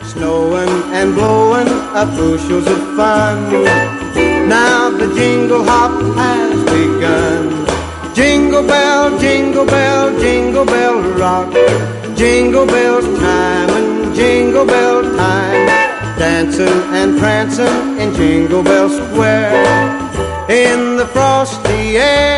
snowing and blowing up bushels of fun. Now the jingle hop has begun. Jingle bell, jingle bell, jingle bell rock. Jingle bells time and jingle bell time. Dancing and prancing in Jingle Bell Square. In the frosty air